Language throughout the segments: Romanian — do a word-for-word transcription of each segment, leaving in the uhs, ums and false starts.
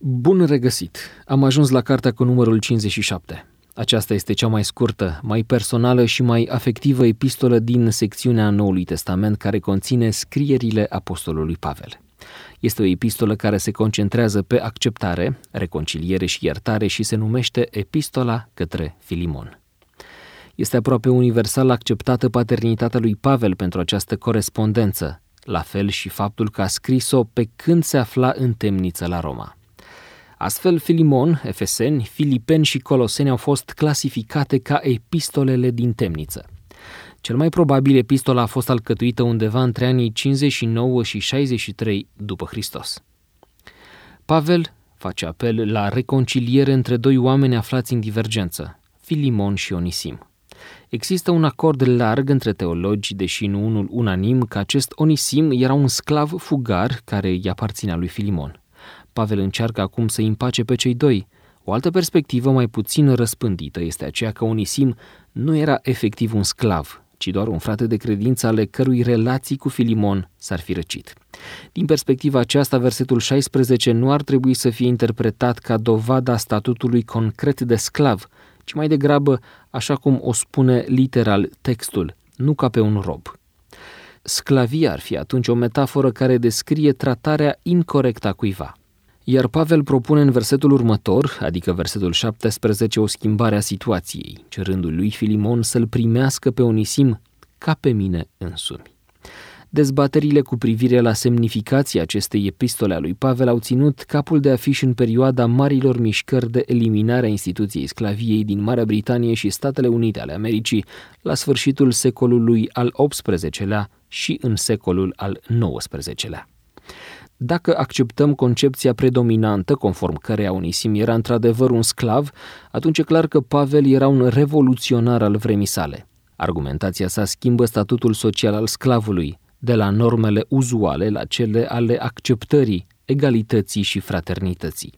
Bun regăsit! Am ajuns la cartea cu numărul cincizeci și șapte. Aceasta este cea mai scurtă, mai personală și mai afectivă epistolă din secțiunea Noului Testament care conține scrierile apostolului Pavel. Este o epistolă care se concentrează pe acceptare, reconciliere și iertare și se numește Epistola către Filimon. Este aproape universal acceptată paternitatea lui Pavel pentru această corespondență, la fel și faptul că a scris-o pe când se afla în temniță la Roma. Astfel, Filimon, Efeseni, Filipeni și Coloseni au fost clasificate ca epistolele din temniță. Cel mai probabil epistola a fost alcătuită undeva între anii cincizeci și nouă și șaizeci și trei după Hristos. Pavel face apel la reconciliere între doi oameni aflați în divergență, Filimon și Onisim. Există un acord larg între teologi, deși nu unul unanim, că acest Onisim era un sclav fugar care îi aparținea lui Filimon. Pavel încearcă acum să împace pe cei doi. O altă perspectivă mai puțin răspândită este aceea că Onisim nu era efectiv un sclav, ci doar un frate de credință ale cărui relații cu Filimon s-ar fi răcit. Din perspectiva aceasta, versetul șaisprezece nu ar trebui să fie interpretat ca dovada statutului concret de sclav, ci mai degrabă, așa cum o spune literal textul, nu ca pe un rob. Sclavia ar fi atunci o metaforă care descrie tratarea incorectă a cuiva. Iar Pavel propune în versetul următor, adică versetul șaptesprezece, o schimbare a situației, cerându-i lui Filimon să-l primească pe Onisim ca pe mine însumi. Dezbaterile cu privire la semnificația acestei epistole a lui Pavel au ținut capul de afiș în perioada marilor mișcări de eliminare a instituției sclaviei din Marea Britanie și Statele Unite ale Americii la sfârșitul secolului al optsprezecelea și în secolul al nouăsprezecelea. Dacă acceptăm concepția predominantă, conform căreia Onisim era într-adevăr un sclav, atunci e clar că Pavel era un revoluționar al vremii sale. Argumentația sa schimbă statutul social al sclavului, de la normele uzuale la cele ale acceptării, egalității și fraternității.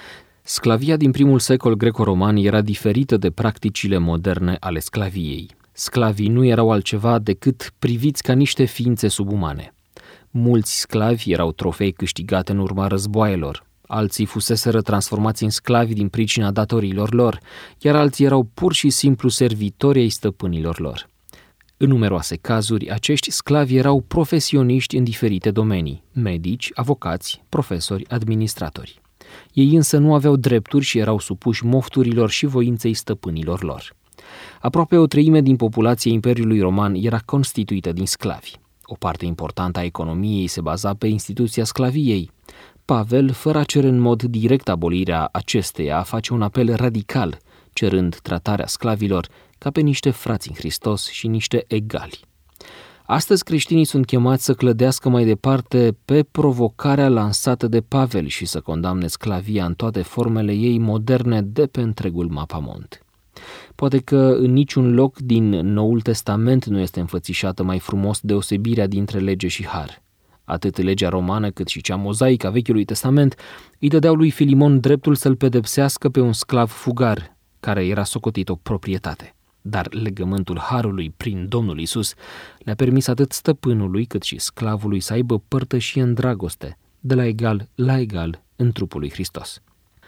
Sclavia din primul secol greco-roman era diferită de practicile moderne ale sclaviei. Sclavii nu erau altceva decât priviți ca niște ființe subumane. Mulți sclavi erau trofei câștigate în urma războaielor, alții fuseseră transformați în sclavi din pricina datoriilor lor, iar alții erau pur și simplu servitori ai stăpânilor lor. În numeroase cazuri, acești sclavi erau profesioniști în diferite domenii, medici, avocați, profesori, administratori. Ei însă nu aveau drepturi și erau supuși mofturilor și voinței stăpânilor lor. Aproape o treime din populația Imperiului Roman era constituită din sclavi. O parte importantă a economiei se baza pe instituția sclaviei. Pavel, fără a cere în mod direct abolirea acesteia, face un apel radical, cerând tratarea sclavilor ca pe niște frați în Hristos și niște egali. Astăzi creștinii sunt chemați să clădească mai departe pe provocarea lansată de Pavel și să condamne sclavia în toate formele ei moderne de pe întregul mapamont. Poate că în niciun loc din Noul Testament nu este înfățișată mai frumos deosebirea dintre lege și har. Atât legea romană cât și cea mozaică a Vechiului Testament îi dădeau lui Filimon dreptul să-l pedepsească pe un sclav fugar, care era socotit o proprietate. Dar legământul harului prin Domnul Iisus le-a permis atât stăpânului cât și sclavului să aibă părtășie în dragoste, de la egal la egal în trupul lui Hristos.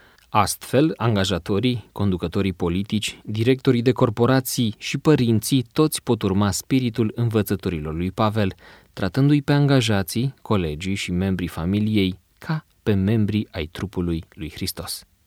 Astfel, angajatorii, conducătorii politici, directorii de corporații și părinții toți pot urma spiritul învățăturilor lui Pavel, tratându-i pe angajații, colegii și membrii familiei ca pe membrii ai trupului lui Hristos.